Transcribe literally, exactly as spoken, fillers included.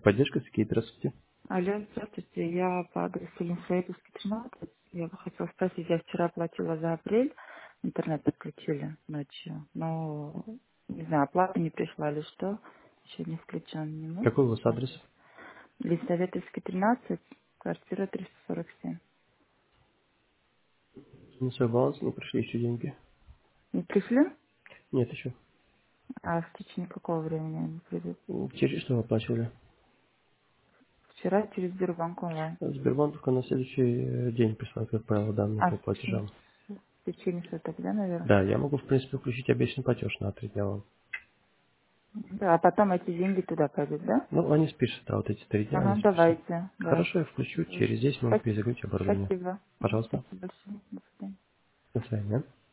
Поддержка какие здравствуйте. Алло, здравствуйте. Я по адресу Ленсоветовский, тринадцать. Я бы хотела спросить, я вчера платила за апрель, интернет подключили ночью, но, не знаю, оплата не пришла или что, еще не включен, не можете Какой у вас адрес? посмотреть? Ленсоветовский, тринадцать, квартира триста сорок семь. На свой баланс не пришли еще деньги? Не пришли? Нет еще. А в течение какого времени они придут? М, Через что вы оплачивали? Вчера через Сбербанк онлайн. Сбербанк только на следующий э, день присылает, как правило, данные А по в течение, платежам. в течение суток, да, наверное? Да, я могу, в принципе, включить обещанный платеж на три дня вам. Да, а потом эти деньги туда пойдут, да? Ну, они спишут, да, вот эти три дня они Ага, спишут. давайте, да. Хорошо, я включу. Хорошо. Через десять минут Спасибо. перезагрузить оборудование. Спасибо. Ага, Пожалуйста. спасибо большое. До свидания. До свидания.